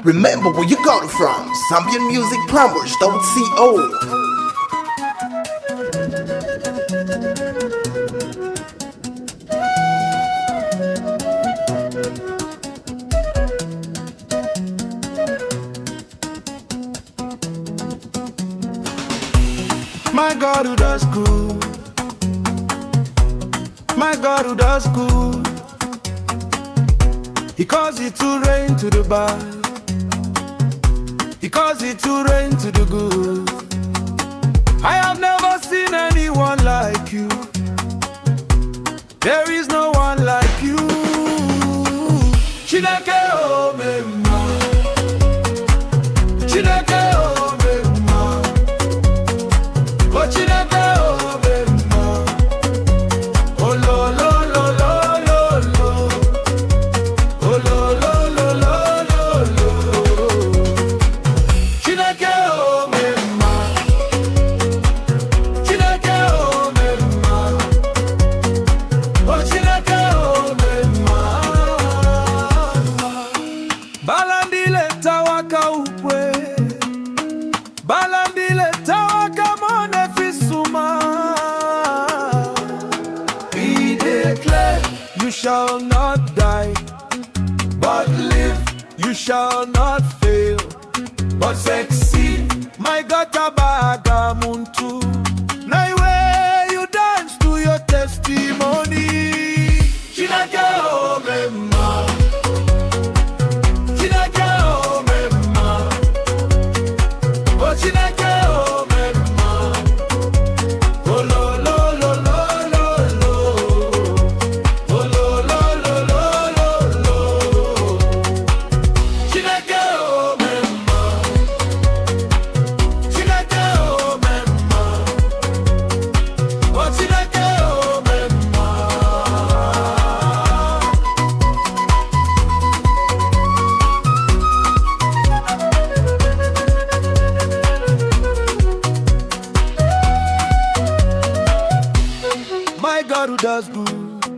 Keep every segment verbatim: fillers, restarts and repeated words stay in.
Remember where you got it from. Zambian Music Plumbers dot co. My God who does good, my God who does good. He caused it to rain to the bad, He caused it to rain to the good. I have never seen anyone like you. There is no one like you. Chineke o mema, Chineke o mema, oh Chineke o mema, oh lo lo lo lo lo lo, oh lo lo lo lo lo lo. Chineke o mema, Chineke o mema, oh Chineke o mema. Balandile tawaka upwe, balandile tawaka mone fisuma. We declare you shall not die, but live. You shall not fail, but succeed. My God, tabaga muntu. Now where you dance to your testimony. Chineke o mema, Chineke o mema, oh Chineke o mema, oh lo lo lo lo lo lo, oh lo lo lo lo lo lo. Chineke o mema, Chineke o mema, oh Chineke o mema. My God who does good.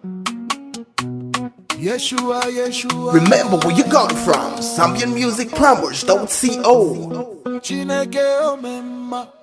Yeshua, Yeshua. Remember where you got it from. Zambian Music Plumbers dot co. Chineke o mema.